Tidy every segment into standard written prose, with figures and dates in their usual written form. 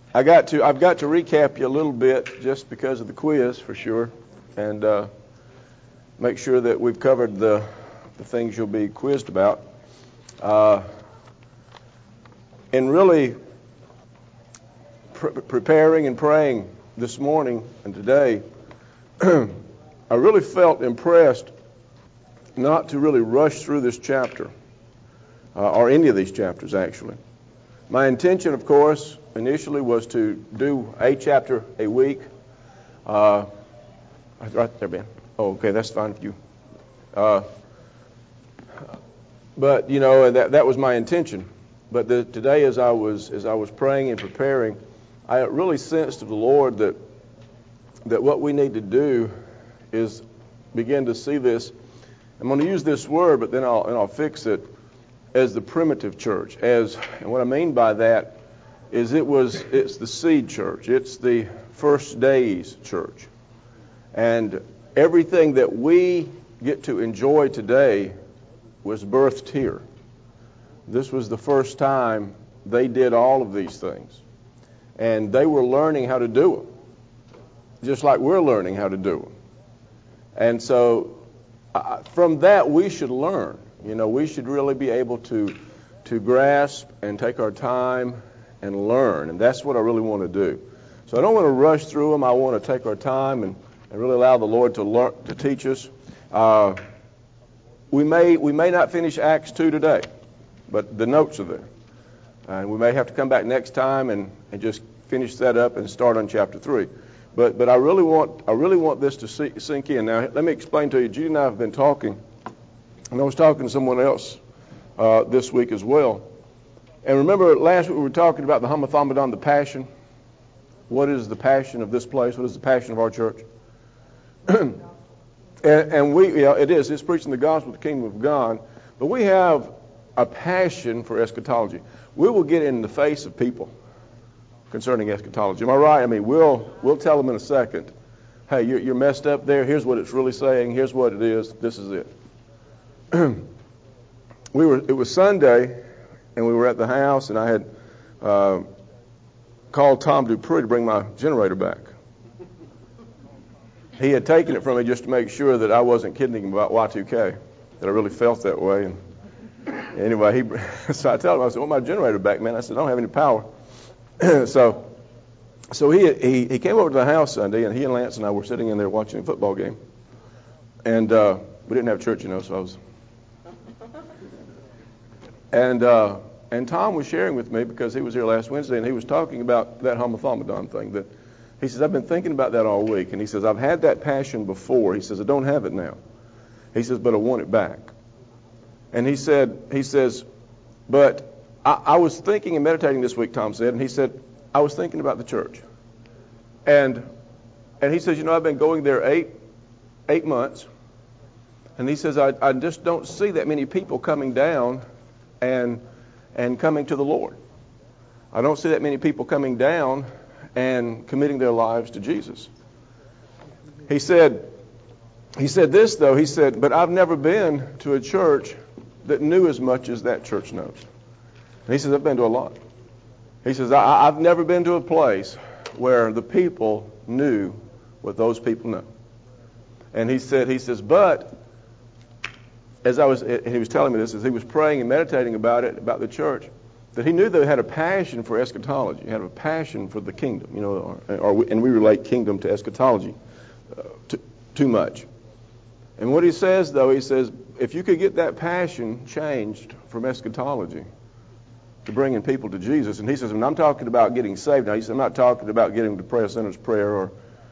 I've got to recap you a little bit just because of the quiz for sure, and make sure that we've covered the things you'll be quizzed about. In really preparing and praying this morning and today, I really felt impressed not to really rush through this chapter, or any of these chapters actually. My intention, of course, initially was to do a chapter a week. Right there, Ben. Oh, okay, that's fine for you. But you know, that was my intention. But today, as I was praying and preparing, I really sensed of the Lord that what we need to do is begin to see this. I'm going to use this word, but then I'll fix it, as the primitive church. And what I mean by that is it's the seed church. It's the first days church. And everything that we get to enjoy today was birthed here. This was the first time they did all of these things. And they were learning how to do them, just like we're learning how to do them. And so from that we should learn. You know, we should really be able to grasp and take our time and learn. And that's what I really want to do. So I don't want to rush through them. I want to take our time and really allow the Lord to teach us. We may not finish Acts 2 today, but the notes are there. And we may have to come back next time and just finish that up and start on chapter 3. But I really want this to sink in. Now, let me explain to you. Judy and I have been talking, and I was talking to someone else this week as well. And remember, last week we were talking about the Homothomadon, the passion. What is the passion of this place? What is the passion of our church? and it's preaching the gospel of the kingdom of God. But we have a passion for eschatology. We will get in the face of people concerning eschatology. Am I right? I mean, we'll tell them in a second, hey, you're messed up there. Here's what it's really saying. Here's what it is. This is it. It was Sunday, and we were at the house, and I had called Tom Dupree to bring my generator back. He had taken it from me just to make sure that I wasn't kidding him about Y2K, that I really felt that way. And anyway, so I told him, I said, "Want my generator back, man?" I said, "I don't have any power." So he came over to the house Sunday, and he and Lance and I were sitting in there watching a football game. And we didn't have church, so I was... And Tom was sharing with me, because he was here last Wednesday, and he was talking about that Homothomadon thing. That he says, I've been thinking about that all week. And he says, I've had that passion before. He says, I don't have it now. He says, but I want it back. And he says, but I was thinking and meditating this week, Tom said, and he said, I was thinking about the church. And he says, I've been going there eight months. And he says, I just don't see that many people coming down and coming to the Lord. I don't see that many people coming down and committing their lives to Jesus. He said this, though. He said, but I've never been to a church that knew as much as that church knows. And he says, I've been to a lot. He says, I've never been to a place where the people knew what those people know. And he says, but he was telling me this, as he was praying and meditating about it, about the church, that he knew they had a passion for eschatology, had a passion for the kingdom, and we relate kingdom to eschatology too much. And what he says, though, he says, if you could get that passion changed from eschatology to bringing people to Jesus, and he says, when I'm talking about getting saved, now he says, I'm not talking about getting them to pray a sinner's prayer or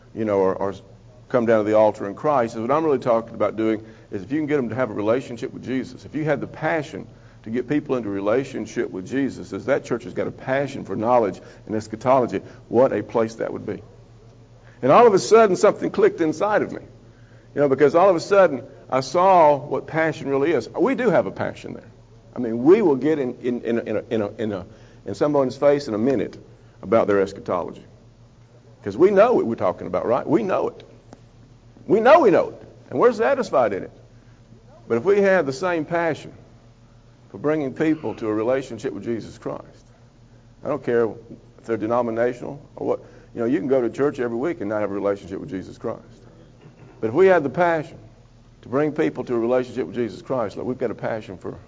come down to the altar in Christ. He says, what I'm really talking about doing is if you can get them to have a relationship with Jesus, if you had the passion to get people into a relationship with Jesus, as that church has got a passion for knowledge and eschatology, what a place that would be. And all of a sudden, something clicked inside of me. Because all of a sudden, I saw what passion really is. We do have a passion there. I mean, we will get in someone's face in a minute about their eschatology. Because we know what we're talking about, right? We know it. We know it. And we're satisfied in it. But if we had the same passion for bringing people to a relationship with Jesus Christ, I don't care they're denominational or what. You know, you can go to church every week and not have a relationship with Jesus Christ. But if we had the passion to bring people to a relationship with Jesus Christ, like we've got a passion for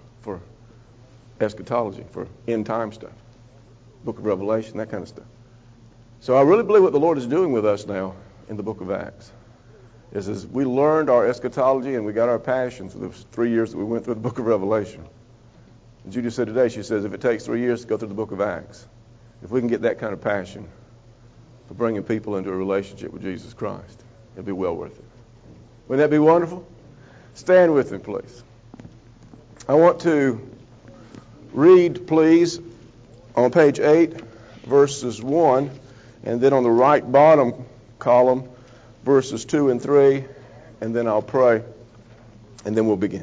eschatology, for end time stuff, book of Revelation, that kind of stuff. So I really believe what the Lord is doing with us now in the book of Acts is we learned our eschatology and we got our passion for the 3 years that we went through the book of Revelation. And Judy said today, she says, if it takes 3 years to go through the book of Acts, if we can get that kind of passion for bringing people into a relationship with Jesus Christ, it'll be well worth it. Wouldn't that be wonderful? Stand with me, please. I want to read, please, on page 8, verses 1, and then on the right bottom column, verses 2 and 3, and then I'll pray, and then we'll begin.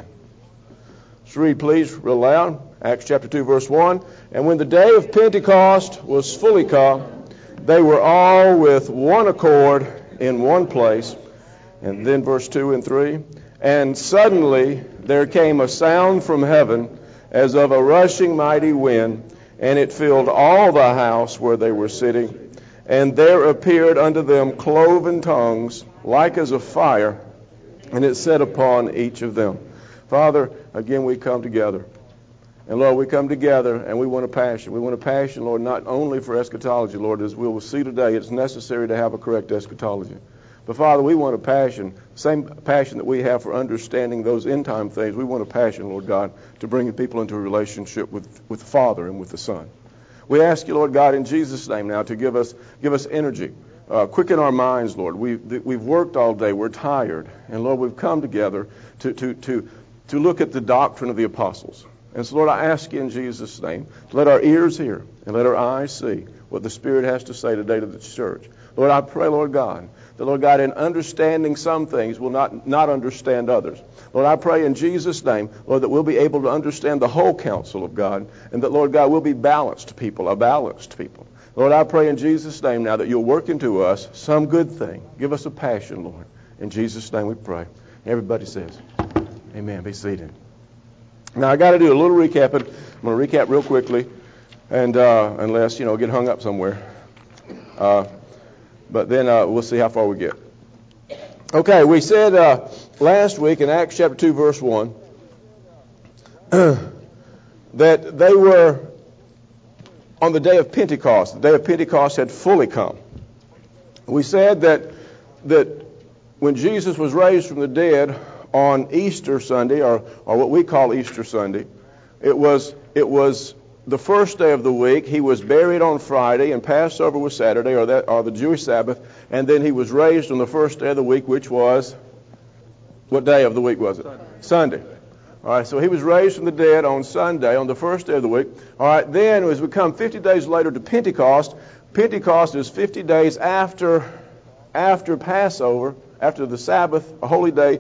Let's read, please, real loud. Acts chapter 2, verse 1. And when the day of Pentecost was fully come, they were all with one accord in one place. And then verse 2 and 3. And suddenly there came a sound from heaven as of a rushing mighty wind, and it filled all the house where they were sitting. And there appeared unto them cloven tongues, like as of fire, and it sat upon each of them. Father, again we come together. And Lord, we come together and we want a passion. We want a passion, Lord, not only for eschatology, Lord, as we will see today, it's necessary to have a correct eschatology. But Father, we want a passion, same passion that we have for understanding those end time things. We want a passion, Lord God, to bring people into a relationship with the Father and with the Son. We ask you, Lord God, in Jesus' name now to give us energy. Quicken our minds, Lord. We've worked all day. We're tired. And Lord, we've come together to look at the doctrine of the apostles. And so, Lord, I ask you in Jesus' name, let our ears hear and let our eyes see what the Spirit has to say today to the church. Lord, I pray, Lord God, that, Lord God, in understanding some things, we'll not understand others. Lord, I pray in Jesus' name, Lord, that we'll be able to understand the whole counsel of God, and that, Lord God, we'll be balanced people, a balanced people. Lord, I pray in Jesus' name now that you'll work into us some good thing. Give us a passion, Lord. In Jesus' name we pray. Everybody says, amen. Be seated. Now, I got to do a little recapping. I'm going to recap real quickly, and unless, get hung up somewhere. But then we'll see how far we get. Okay, we said last week in Acts chapter 2, verse 1, that they were on the day of Pentecost. The day of Pentecost had fully come. We said that when Jesus was raised from the dead on Easter Sunday, or what we call Easter Sunday, it was the first day of the week. He was buried on Friday, and Passover was Saturday, or the Jewish Sabbath, and then he was raised on the first day of the week, which was, what day of the week was it? Sunday. All right, so he was raised from the dead on Sunday, on the first day of the week. All right, then as we come 50 days later to Pentecost, Pentecost is 50 days after Passover, after the Sabbath, a holy day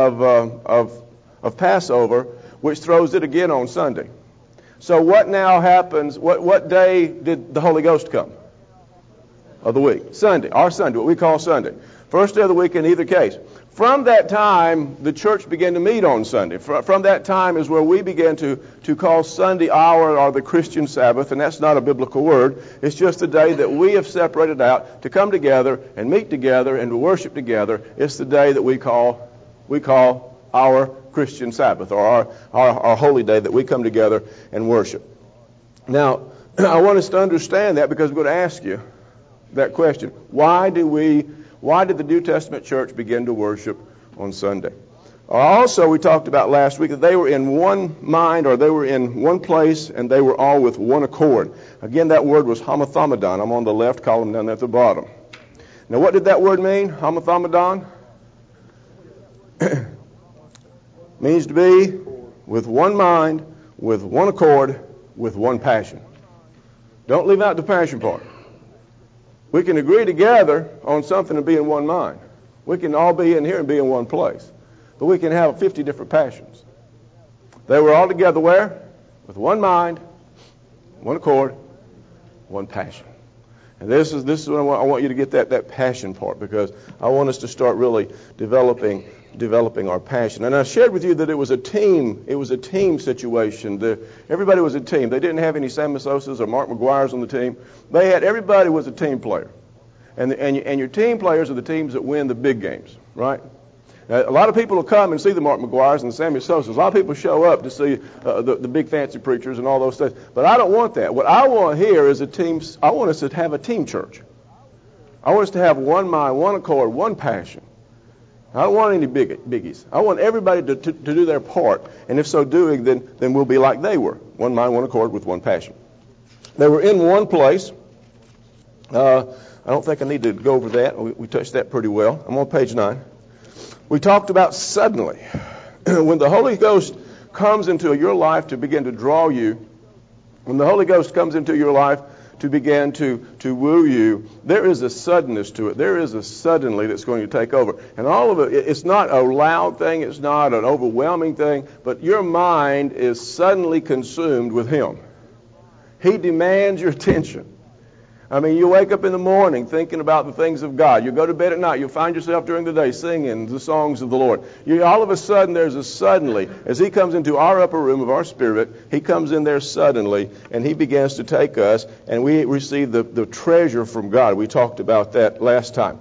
of Passover, which throws it again on Sunday. So what now happens? What day did the Holy Ghost come? Of the week. Sunday. Our Sunday, what we call Sunday. First day of the week in either case. From that time, the church began to meet on Sunday. From that time is where we began to call Sunday or the Christian Sabbath, and that's not a biblical word. It's just the day that we have separated out to come together and meet together and to worship together. It's the day that we call our Christian Sabbath, or our holy day that we come together and worship. Now, I want us to understand that because we're going to ask you that question. Why did the New Testament church begin to worship on Sunday? Also, we talked about last week that they were in one mind, or they were in one place, and they were all with one accord. Again, that word was homothemadon. I'm on the left column down there at the bottom. Now, what did that word mean, homothemadon? Means to be with one mind, with one accord, with one passion. Don't leave out the passion part. We can agree together on something and be in one mind. We can all be in here and be in one place. But we can have 50 different passions. They were all together where? With one mind, one accord, one passion. And this is what I want you to get that passion part, because I want us to start really developing our passion. And I shared with you that it was a team situation. Everybody was a team. They didn't have any Sammy Sosas or Mark McGuire's on the team. Everybody was a team player. And your team players are the teams that win the big games, right? Now, a lot of people will come and see the Mark McGuire's and the Sammy Sosas. A lot of people show up to see the big fancy preachers and all those things. But I don't want that. What I want here is I want us to have a team church. I want us to have one mind, one accord, one passion. I don't want any biggies. I want everybody to do their part. And if so doing, then we'll be like they were. One mind, one accord with one passion. They were in one place. I don't think I need to go over that. We touched that pretty well. I'm on page 9. We talked about suddenly. When the Holy Ghost comes into your life to begin to draw you, when the Holy Ghost comes into your life to begin to woo you, there is a suddenness to it. There is a suddenly that's going to take over. And all of it's not a loud thing. It's not an overwhelming thing. But your mind is suddenly consumed with Him. He demands your attention. I mean, you wake up in the morning thinking about the things of God. You go to bed at night. You'll find yourself during the day singing the songs of the Lord. All of a sudden, there's a suddenly. As He comes into our upper room of our spirit, He comes in there suddenly, and He begins to take us, and we receive the treasure from God. We talked about that last time.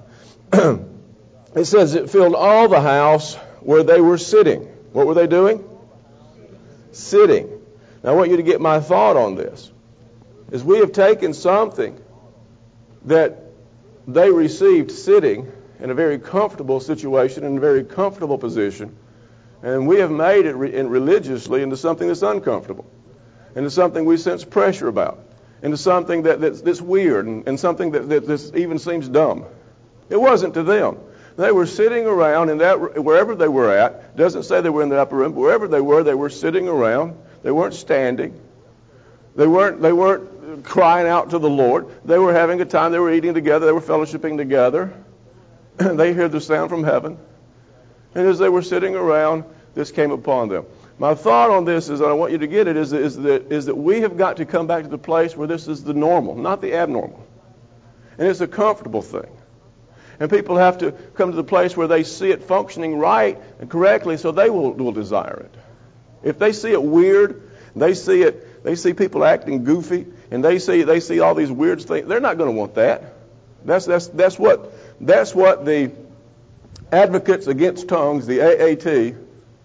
It says it filled all the house where they were sitting. What were they doing? Sitting. Now, I want you to get my thought on this. Is we have taken something that they received sitting in a very comfortable situation, in a very comfortable position, and we have made it religiously into something that's uncomfortable, into something we sense pressure about, into something that's weird, and something that even seems dumb. It wasn't to them. They were sitting around in that wherever they were at. Doesn't say they were in the upper room, but wherever they were sitting around. They weren't standing. They weren't crying out to the Lord. They were having a time. They were eating together. They were fellowshipping together. They heard the sound from heaven. And as they were sitting around, this came upon them. My thought on this is, and I want you to get it, is that we have got to come back to the place where this is the normal, not the abnormal. And it's a comfortable thing. And people have to come to the place where they see it functioning right and correctly, so they will desire it. If they see it weird, they see people acting goofy, and they see all these weird things, they're not going to want that. That's what the Advocates Against Tongues, the AAT,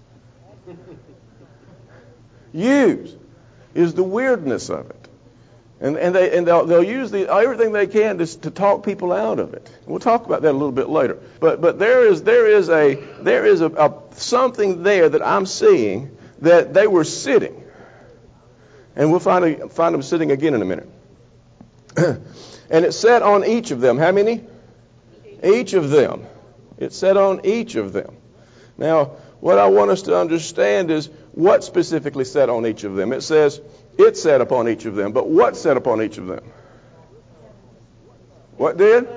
use, is the weirdness of it. And they'll use everything they can to talk people out of it. We'll talk about that a little bit later. But there is a something there that I'm seeing, that they were sitting. And we'll find them sitting again in a minute. And it said on each of them. How many? Each of them. It said on each of them. Now, what I want us to understand is what specifically said on each of them. It says, it said upon each of them. But what said upon each of them? What did?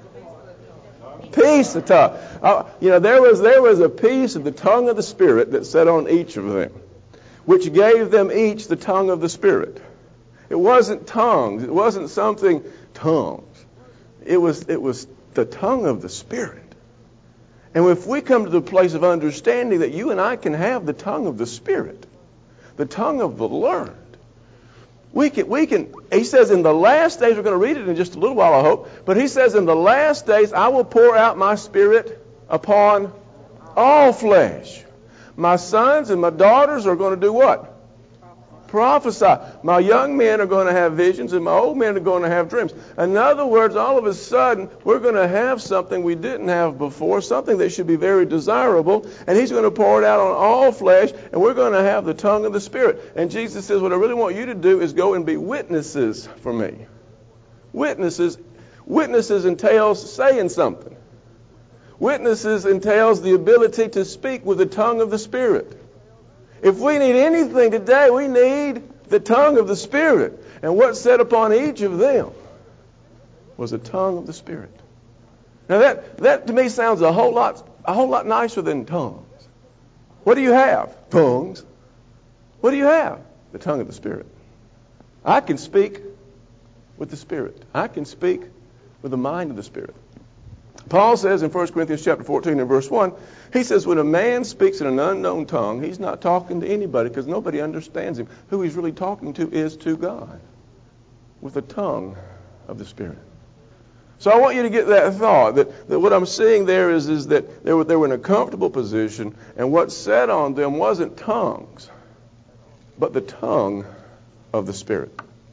Peace of tongue. There was a piece of the tongue of the Spirit that sat on each of them, which gave them each the tongue of the Spirit. It wasn't tongues. It wasn't something tongues. It was the tongue of the Spirit. And if we come to the place of understanding that you and I can have the tongue of the Spirit, the tongue of the learned, we can. He says in the last days, we're going to read it in just a little while, I hope, but he says in the last days, I will pour out my Spirit upon all flesh. My sons and my daughters are going to do what? Prophesy. My young men are going to have visions, and my old men are going to have dreams. In other words, all of a sudden, we're going to have something we didn't have before, something that should be very desirable, and He's going to pour it out on all flesh, and we're going to have the tongue of the Spirit. And Jesus says, what I really want you to do is go and be witnesses for me. Witnesses entails saying something. Witnesses entails the ability to speak with the tongue of the Spirit. If we need anything today, we need the tongue of the Spirit. And what sat upon each of them was the tongue of the Spirit. Now that to me sounds a whole lot nicer than tongues. What do you have? Tongues. What do you have? The tongue of the Spirit. I can speak with the Spirit. I can speak with the mind of the Spirit. Paul says in 1 Corinthians chapter 14 and verse 1, he says, when a man speaks in an unknown tongue, he's not talking to anybody because nobody understands him. Who he's really talking to is to God with the tongue of the Spirit. So I want you to get that thought, that what I'm seeing there is that they were in a comfortable position, and what's said on them wasn't tongues, but the tongue of the Spirit.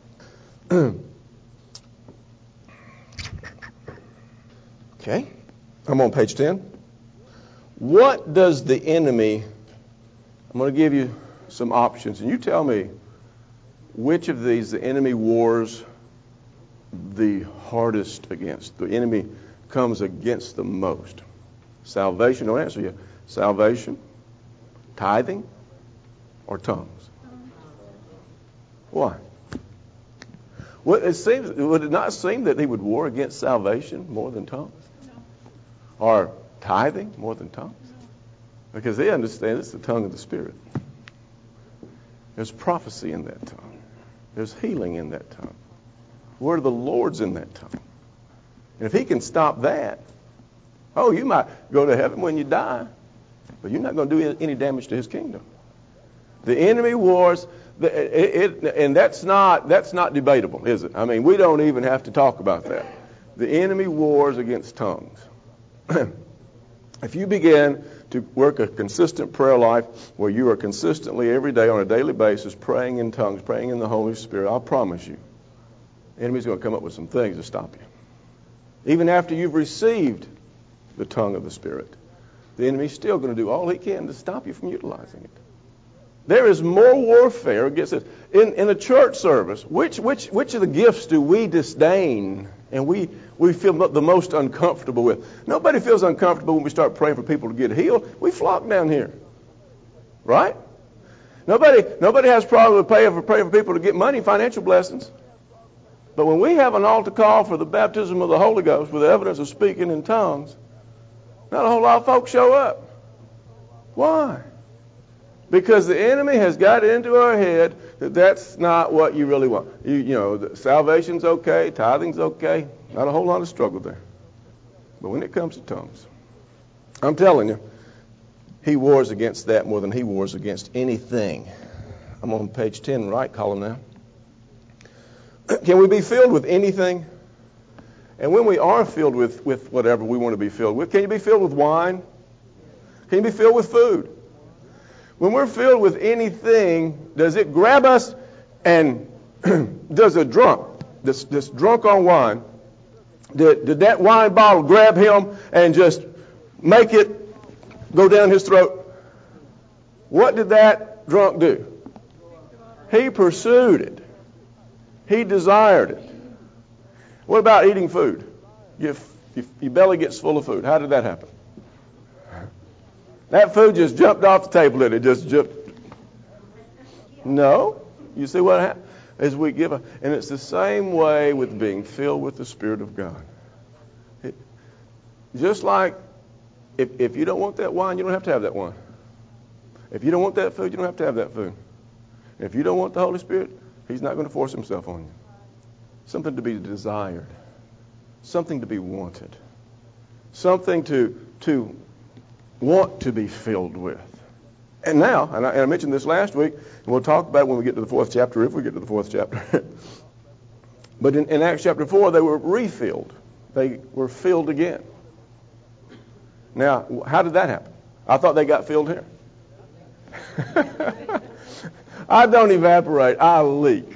Okay, I'm on page 10. What does the enemy, I'm going to give you some options, and you tell me which of these the enemy wars the hardest against. The enemy comes against the most. Salvation, don't answer yet. Salvation, tithing, or tongues? Why? Would it not seem that he would war against salvation more than tongues? Or tithing more than tongues? Because they understand it's the tongue of the Spirit. There's prophecy in that tongue. There's healing in that tongue. Word of the Lord's in that tongue. And if he can stop that, you might go to heaven when you die, but you're not going to do any damage to his kingdom. The enemy wars, and that's not debatable, is it? I mean, we don't even have to talk about that. The enemy wars against tongues. If you begin to work a consistent prayer life where you are consistently every day on a daily basis praying in tongues, praying in the Holy Spirit, I'll promise you, the enemy's going to come up with some things to stop you. Even after you've received the tongue of the Spirit, the enemy's still going to do all he can to stop you from utilizing it. There is more warfare against this. In a church service, which of the gifts do we disdain and we feel the most uncomfortable with? Nobody feels uncomfortable when we start praying for people to get healed. We flock down here. Right? Nobody has a problem with praying for people to get money, financial blessings. But when we have an altar call for the baptism of the Holy Ghost with the evidence of speaking in tongues, not a whole lot of folks show up. Why? Because the enemy has got it into our head that that's not what you really want. You know, salvation's okay, tithing's okay, not a whole lot of struggle there. But when it comes to tongues, I'm telling you, he wars against that more than he wars against anything. I'm on page 10, right column now. Can we be filled with anything? And when we are filled with whatever we want to be filled with, can you be filled with wine? Can you be filled with food? When we're filled with anything, does it grab us and does a drunk, this drunk on wine, did that wine bottle grab him and just make it go down his throat? What did that drunk do? He pursued it. He desired it. What about eating food? Your belly gets full of food. How did that happen? That food just jumped off the table and it just jumped. No. You see what happens? As we give and it's the same way with being filled with the Spirit of God. Just like if you don't want that wine, you don't have to have that wine. If you don't want that food, you don't have to have that food. If you don't want the Holy Spirit, He's not going to force Himself on you. Something to be desired. Something to be wanted. Something to want to be filled with. And now, and I mentioned this last week, and we'll talk about it when we get to the 4th chapter, if we get to the 4th chapter. But in Acts chapter 4, they were refilled. They were filled again. Now, how did that happen? I thought they got filled here. I don't evaporate. I leak.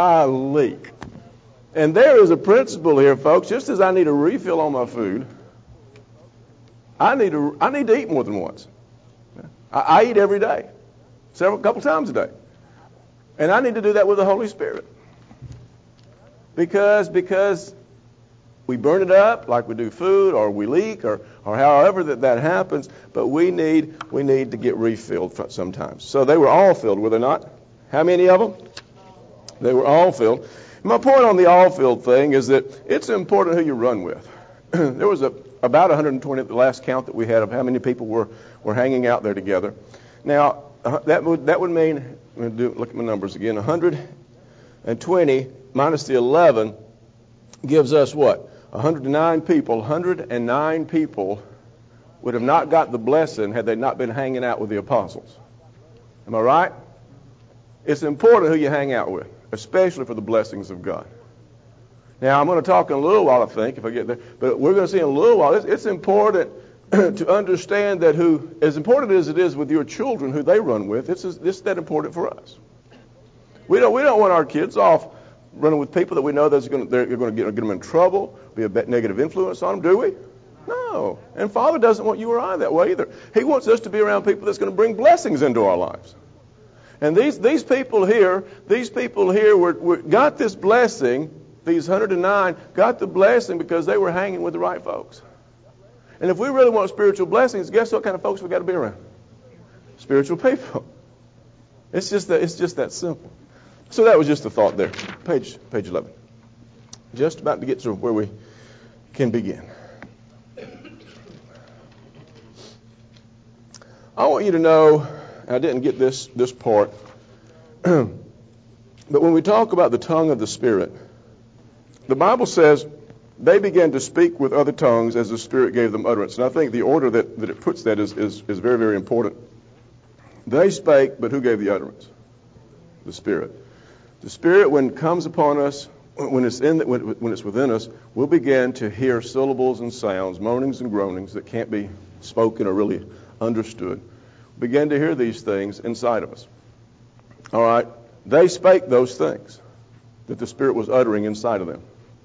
And there is a principle here, folks. Just as I need a refill on my food, I need to eat more than once. I eat every day, couple times a day. And I need to do that with the Holy Spirit. Because we burn it up like we do food, or we leak, or however that happens, but we need to get refilled sometimes. So they were all filled, were they not? How many of them? They were all filled. My point on the all filled thing is that it's important who you run with. There was about 120 at the last count that we had of how many people were hanging out there together. Now, that would mean, look at my numbers again, 120 minus the 11 gives us what? 109 people would have not got the blessing had they not been hanging out with the apostles. Am I right? It's important who you hang out with, especially for the blessings of God. Now, I'm going to talk in a little while, I think, if I get there, but we're going to see in a little while, it's important to understand that as important as it is with your children, who they run with, it's that important for us. We don't want our kids off running with people that we know they're going to get them in trouble, be a negative influence on them, do we? No. And Father doesn't want you or I that way either. He wants us to be around people that's going to bring blessings into our lives. And these people here got this blessing. These 109 got the blessing because they were hanging with the right folks. And if we really want spiritual blessings, guess what kind of folks we got to be around? Spiritual people. It's just that simple. So that was just a thought there. Page 11. Just about to get to where we can begin. I want you to know, I didn't get this part, but when we talk about the tongue of the Spirit, the Bible says they began to speak with other tongues as the Spirit gave them utterance. And I think the order that it puts that is very, very important. They spake, but who gave the utterance? The Spirit. The Spirit, when it comes upon us, when it's within us, we'll begin to hear syllables and sounds, moanings and groanings that can't be spoken or really understood. Begin to hear these things inside of us. All right? They spake those things that the Spirit was uttering inside of them.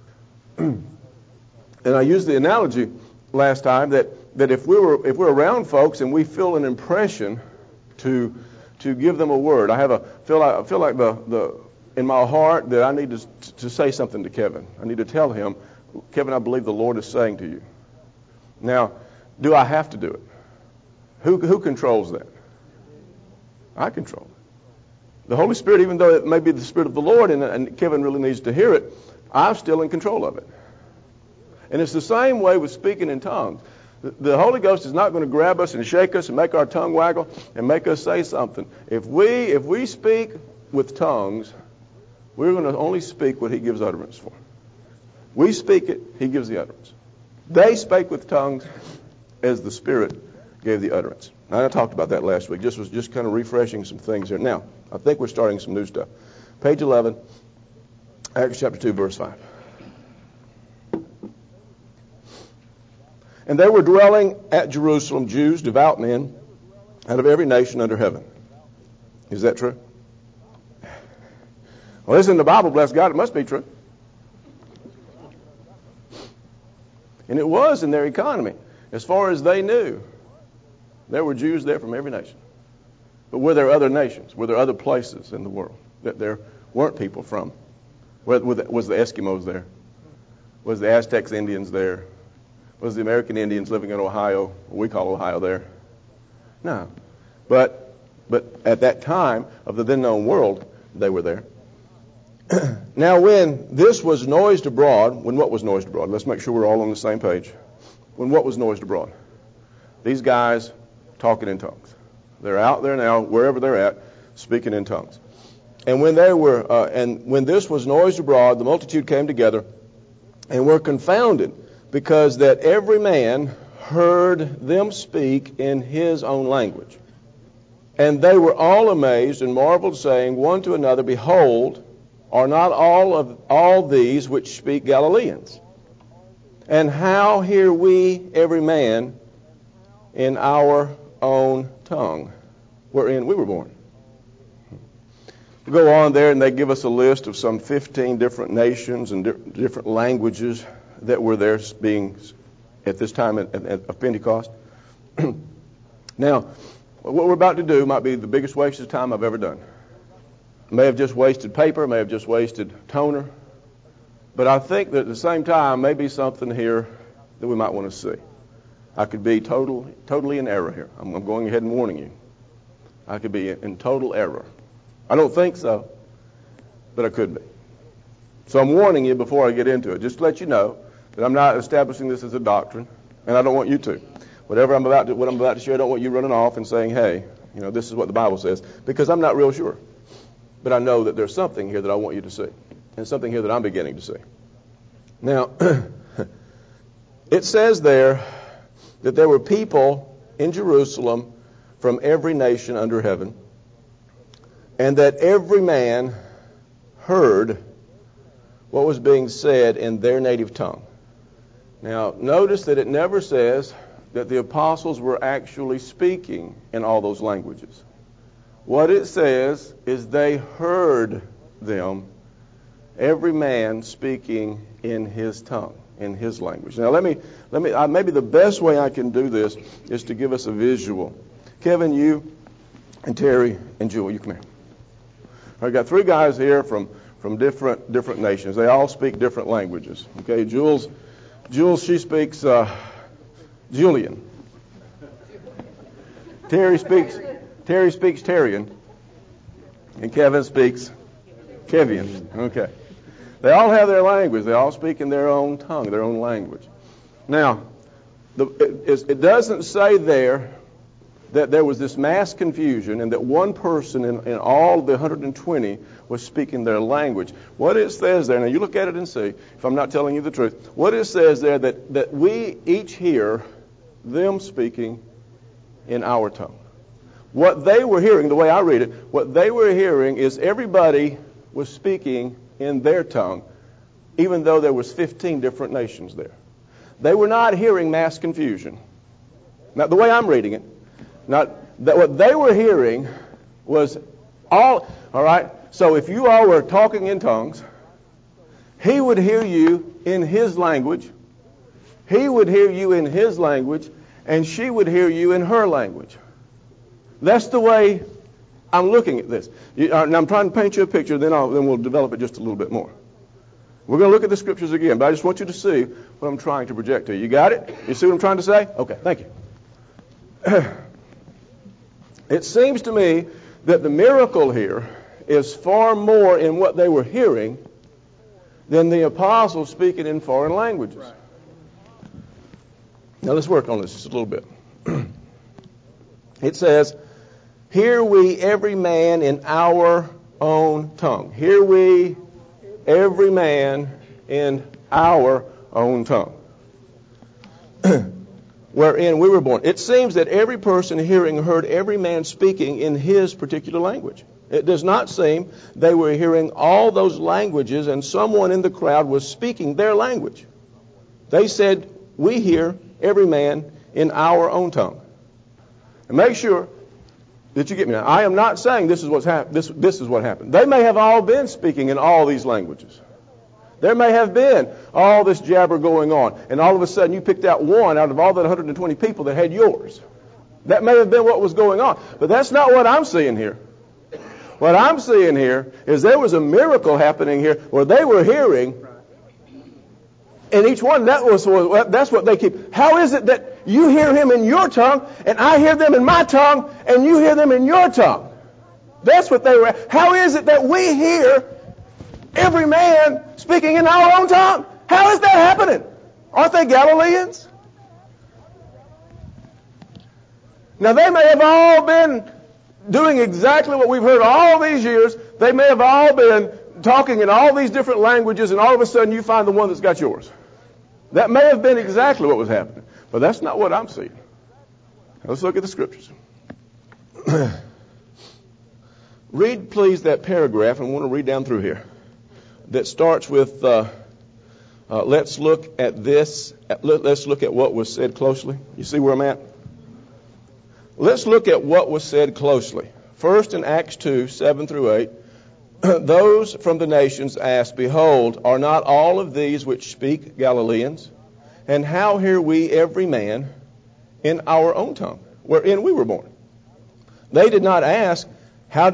And I used the analogy last time that if we're around folks and we feel an impression to give them a word, feel like in my heart that I need to say something to Kevin. I need to tell him, Kevin, I believe the Lord is saying to you. Now, do I have to do it? Who controls that? I control it. The Holy Spirit, even though it may be the Spirit of the Lord and Kevin really needs to hear it, I'm still in control of it. And it's the same way with speaking in tongues. The Holy Ghost is not going to grab us and shake us and make our tongue waggle and make us say something. If we speak with tongues, we're going to only speak what He gives utterance for. We speak it, He gives the utterance. They spake with tongues as the Spirit gave the utterance. I talked about that last week. Was just kind of refreshing some things here. Now, I think we're starting some new stuff. Page 11, Acts chapter 2, verse 5. And they were dwelling at Jerusalem, Jews, devout men, out of every nation under heaven. Is that true? Well, this is in the Bible, bless God, it must be true. And it was in their economy. As far as they knew, there were Jews there from every nation. But were there other nations? Were there other places in the world that there weren't people from? Was the Eskimos there? Was the Aztecs Indians there? Was the American Indians living in Ohio, what we call Ohio, there? No. But at that time of the then known world, they were there. Now when this was noised abroad, when what was noised abroad? Let's make sure we're all on the same page. When what was noised abroad? These guys talking in tongues. They're out there now, wherever they're at, speaking in tongues. And when when this was noised abroad, the multitude came together and were confounded, because that every man heard them speak in his own language. And they were all amazed and marveled, saying one to another, Behold, are not all these which speak Galileans? And how hear we every man in our own tongue, wherein we were born? We go on there and they give us a list of some 15 different nations and different languages that were there being at this time of Pentecost. Now, what we're about to do might be the biggest waste of time I've ever done. May have just wasted paper, may have just wasted toner, but I think that at the same time may be something here that we might want to see. I could be totally in error here. I'm going ahead and warning you. I could be in total error. I don't think so, but I could be. So I'm warning you before I get into it, just to let you know that I'm not establishing this as a doctrine, and I don't want you to. What I'm about to share, I don't want you running off and saying, hey, this is what the Bible says, because I'm not real sure. But I know that there's something here that I want you to see, and something here that I'm beginning to see. Now, it says there that there were people in Jerusalem from every nation under heaven, and that every man heard what was being said in their native tongue. Now, notice that it never says that the apostles were actually speaking in all those languages. What it says is they heard them, every man speaking in his tongue, in his language. Now, maybe the best way I can do this is to give us a visual. Kevin, you and Terry and Jewel, you come here. I've got three guys here from different nations. They all speak different languages. Okay, Jules, she speaks Julian. Terry speaks Terrian, and Kevin speaks Kevian. Okay, they all have their language. They all speak in their own tongue, their own language. Now, it doesn't say there that there was this mass confusion and that one person in all the 120 was speaking their language. What it says there, now you look at it and see if I'm not telling you the truth. What it says there that we each hear them speaking in our tongue. What they were hearing, the way I read it, what they were hearing is everybody was speaking in their tongue, even though there was 15 different nations there. They were not hearing mass confusion. Now, the way I'm reading it, not that what they were hearing was all right. So if you all were talking in tongues, he would hear you in his language. He would hear you in his language, and she would hear you in her language. That's the way I'm looking at this. And I'm trying to paint you a picture, then we'll develop it just a little bit more. We're going to look at the scriptures again, but I just want you to see what I'm trying to project to you. You got it? You see what I'm trying to say? Okay, thank you. It seems to me that the miracle here is far more in what they were hearing than the apostles speaking in foreign languages. Right. Now let's work on this just a little bit. It says, hear we every man in our own tongue. Hear we every man in our own tongue. Wherein we were born. It seems that every person hearing heard every man speaking in his particular language. It does not seem they were hearing all those languages and someone in the crowd was speaking their language. They said, we hear every man in our own tongue. And make sure that you get me now. I am not saying this is what's this is what happened. They may have all been speaking in all these languages. There may have been all this jabber going on, and all of a sudden you picked out one out of all the 120 people that had yours. That may have been what was going on, but that's not what I'm seeing here. What I'm seeing here is there was a miracle happening here where they were hearing, and each one, that's what they keep. How is it that you hear him in your tongue, and I hear them in my tongue, and you hear them in your tongue? That's what they were. How is it that we hear every man speaking in our own tongue? How is that happening? Aren't they Galileans? Now, they may have all been doing exactly what we've heard all these years. They may have all been talking in all these different languages, and all of a sudden you find the one that's got yours. That may have been exactly what was happening, but that's not what I'm seeing. Let's look at the scriptures. Read, please, that paragraph, and I want to read down through here. That starts with, let's look at this. Let's look at what was said closely. You see where I'm at? Let's look at what was said closely. First in Acts 2, 7 through 8, those from the nations asked, behold, are not all of these which speak Galileans? And how hear we every man in our own tongue, wherein we were born? They did not ask, how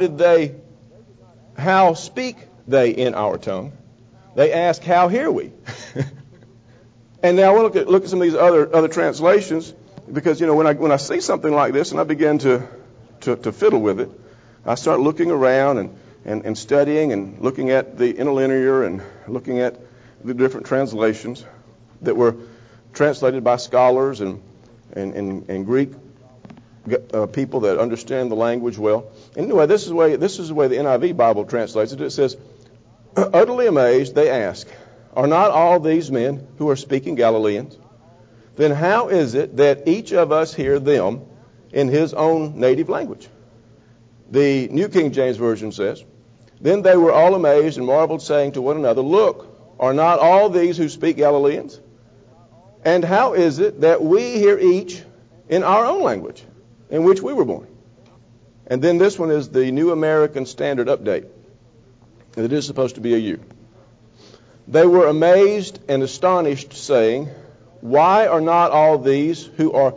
speak they in our tongue? They ask, how hear we? And now we'll look at some of these other translations, because when I see something like this and I begin to fiddle with it, I start looking around and studying and looking at the interlinear and looking at the different translations that were translated by scholars and Greek people that understand the language well. Anyway, this is the way the NIV Bible translates it. It says, utterly amazed, they ask, are not all these men who are speaking Galileans? then how is it that each of us hear them in his own native language? The New King James Version says, then they were all amazed and marveled, saying to one another, look, are not all these who speak Galileans? And how is it that we hear each in our own language in which we were born? And then this one is the New American Standard Update. It is supposed to be a U. They were amazed and astonished, saying, why are not all these who are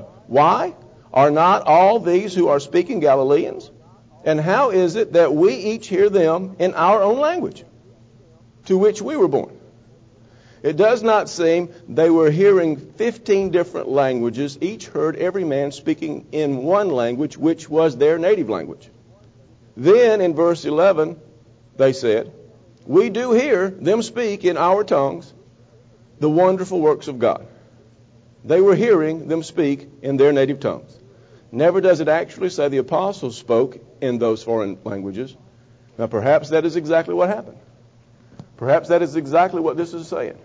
speaking Galileans? And how is it that we each hear them in our own language, to which we were born? It does not seem they were hearing 15 different languages, each heard every man speaking in one language, which was their native language. Then in verse 11, they said, we do hear them speak in our tongues the wonderful works of God. They were hearing them speak in their native tongues. Never does it actually say the apostles spoke in those foreign languages. Now, perhaps that is exactly what happened. Perhaps that is exactly what this is saying.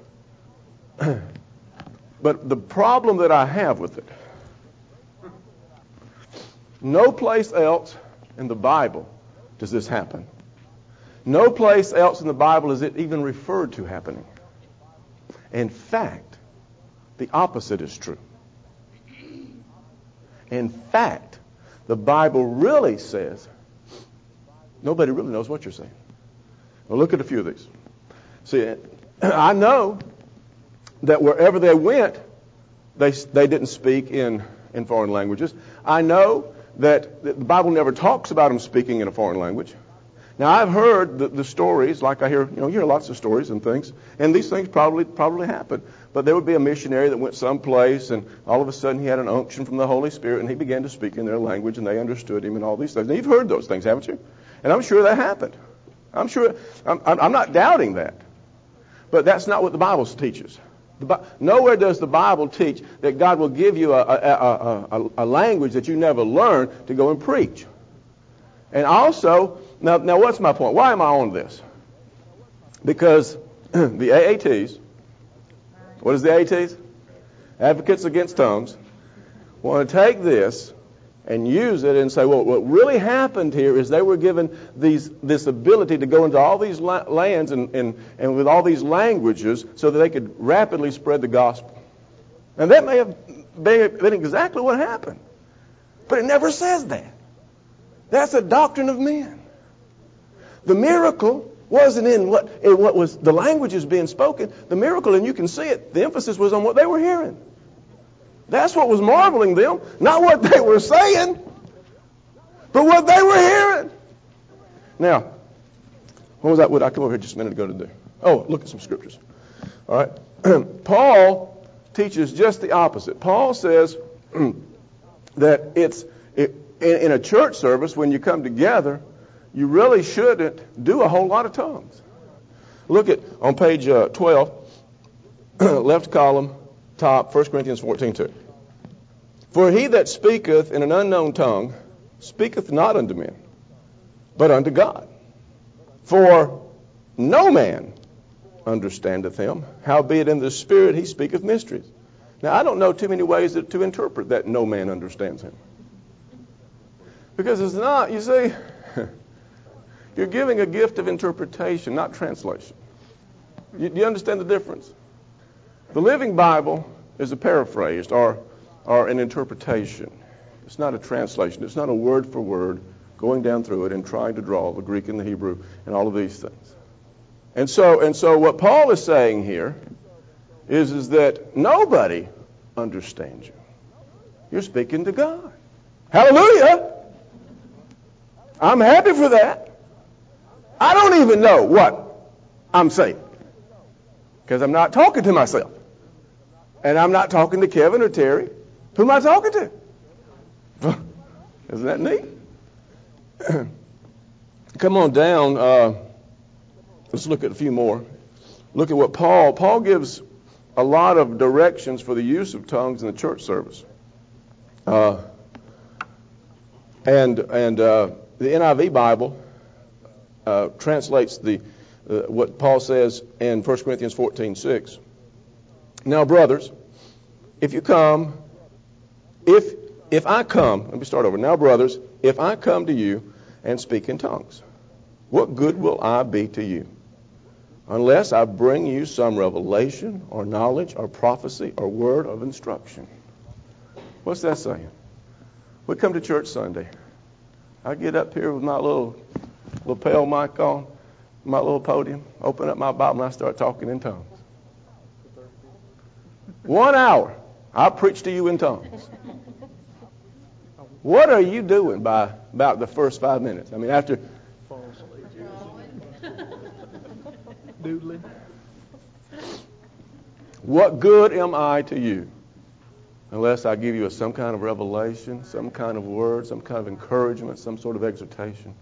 But the problem that I have with it, no place else in the Bible does this happen. No place else in the Bible is it even referred to happening. In fact, the opposite is true. In fact, the Bible really says nobody really knows what you're saying. Well, look at a few of these. See, I know that wherever they went, they didn't speak in foreign languages. I know that the Bible never talks about them speaking in a foreign language. Now, I've heard the stories, like I hear, you hear lots of stories and things, and these things probably happen. But there would be a missionary that went someplace, and all of a sudden he had an unction from the Holy Spirit, and he began to speak in their language, and they understood him and all these things. And you've heard those things, haven't you? And I'm sure that happened. I'm not doubting that. But that's not what the Bible teaches. Nowhere does the Bible teach that God will give you a language that you never learned to go and preach. And also, now what's my point? Why am I on this? Because the AATs, what is the AATs? Advocates Against Tongues, want to take this and use it and say, well, what really happened here is they were given this ability to go into all these lands and with all these languages so that they could rapidly spread the gospel. And that may have been exactly what happened. But it never says that. That's a doctrine of men. The miracle wasn't in what was the languages being spoken. The miracle, and you can see it, the emphasis was on what they were hearing. That's what was marveling them, not what they were saying, but what they were hearing. Now, what was that? What I come over here just a minute ago to do? Oh, look at some scriptures. All right. Paul teaches just the opposite. Paul says that in a church service, when you come together, you really shouldn't do a whole lot of tongues. Look at on page 12, left column, top, 1 Corinthians 14:2. For he that speaketh in an unknown tongue speaketh not unto men, but unto God. For no man understandeth him, howbeit in the Spirit he speaketh mysteries. Now, I don't know too many ways to interpret that no man understands him. Because it's not, you see, you're giving a gift of interpretation, not translation. Do you understand the difference? The Living Bible is a paraphrased or an interpretation. It's not a translation. It's not a word for word going down through it and trying to draw the Greek and the Hebrew and all of these things. And so what Paul is saying here is that nobody understands you. You're speaking to God. Hallelujah! I'm happy for that. I don't even know what I'm saying because I'm not talking to myself. And I'm not talking to Kevin or Terry. Who am I talking to? Isn't that neat? Come on down. Let's look at a few more. Look at what Paul gives a lot of directions for the use of tongues in the church service. And the NIV Bible translates what Paul says in 1 Corinthians 14:6. Now, brothers, if I come, let me start over. Now, brothers, if I come to you and speak in tongues, what good will I be to you? Unless I bring you some revelation or knowledge or prophecy or word of instruction. What's that saying? We come to church Sunday. I get up here with my little lapel mic on, my little podium, open up my Bible, and I start talking in tongues. 1 hour, I preach to you in tongues. What are you doing by about the first 5 minutes? I mean, after... Doodling. What good am I to you unless I give you some kind of revelation, some kind of word, some kind of encouragement, some sort of exhortation?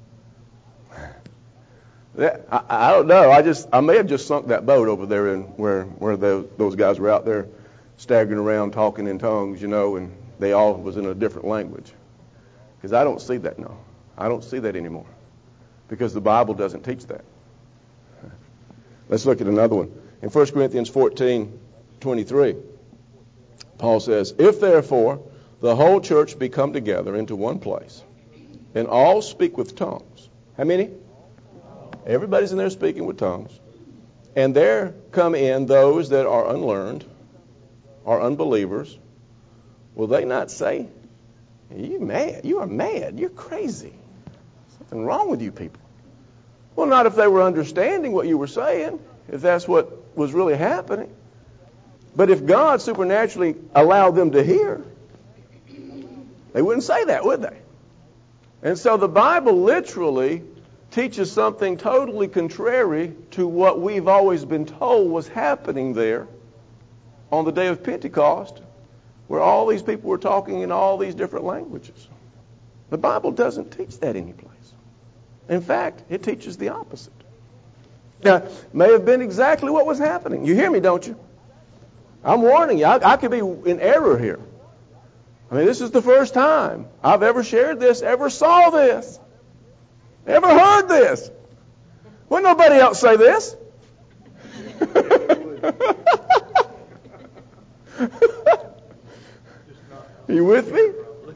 I don't know. I may have just sunk that boat over there in where those guys were out there staggering around talking in tongues, and they all was in a different language. Because I don't see that now. I don't see that anymore. Because the Bible doesn't teach that. Let's look at another one. In 1 Corinthians 14:23, Paul says, if therefore the whole church be come together into one place, and all speak with tongues. How many? Everybody's in there speaking with tongues. And there come in those that are unlearned, are unbelievers. Will they not say, you mad? You are mad. You're crazy. Something wrong with you people. Well, not if they were understanding what you were saying, if that's what was really happening. But if God supernaturally allowed them to hear, they wouldn't say that, would they? And so the Bible literally teaches something totally contrary to what we've always been told was happening there on the day of Pentecost, where all these people were talking in all these different languages. The Bible doesn't teach that anyplace. In fact, it teaches the opposite. Now, may have been exactly what was happening. You hear me, don't you? I'm warning you. I could be in error here. I mean, this is the first time I've ever shared this, ever saw this, ever heard this. Wouldn't nobody else say this? Are you with me?